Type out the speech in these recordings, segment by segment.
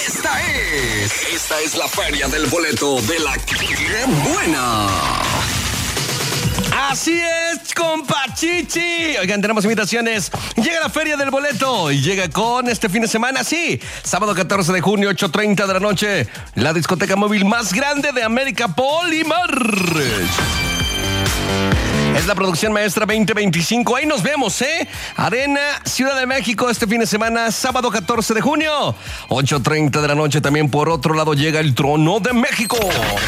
Esta es la feria del boleto de la ¡Qué buena! Así es, compa Chichi. Oigan, tenemos invitaciones. Llega la Feria del Boleto y llega con este fin de semana, sí. Sábado 14 de junio, 8:30 de la noche. La discoteca móvil más grande de América, Polimar. Es la producción maestra 2025. Ahí nos vemos, ¿eh? Arena, Ciudad de México, este fin de semana, sábado 14 de junio, 8:30 de la noche. También por otro lado llega el Trono de México.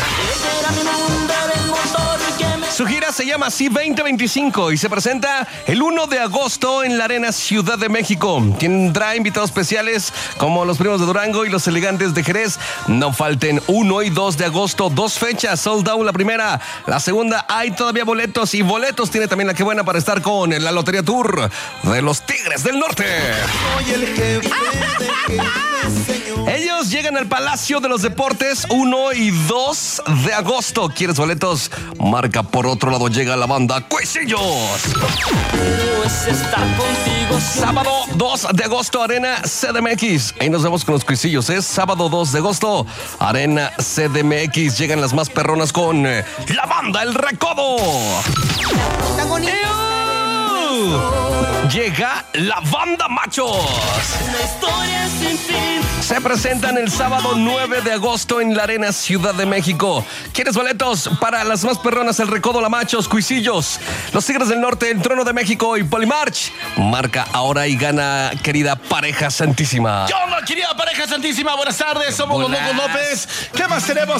Su gira se llama así 2025 y se presenta el 1 de agosto en la Arena Ciudad de México. Tendrá invitados especiales como los Primos de Durango y los Elegantes de Jerez. No falten 1 y 2 de agosto, 2 fechas, sold out la primera. La segunda hay todavía boletos y boletos tiene también la que buena para estar con la Lotería Tour de los Tigres del Norte. Soy el jefe de jefes, señor. Ellos llegan al Palacio de los Deportes 1 y 2 de agosto. ¿Quieres boletos? Marca por otro lado, llega la banda Cuisillos. Sábado 2 de agosto, Arena CDMX. Ahí nos vemos con los Cuisillos, ¿eh? Sábado 2 de agosto, Arena CDMX. Llegan las más perronas con la banda El Recodo. Llega la banda Machos. Se presentan el sábado 9 de agosto en la Arena Ciudad de México. ¿Quieres boletos para las más perronas? El Recodo, la Machos, Cuisillos, los Tigres del Norte, el Trono de México y Polimarch. Marca ahora y gana, querida pareja santísima. ¿Qué onda, querida pareja santísima? Buenas tardes, somos los Locos López. ¿Qué más tenemos?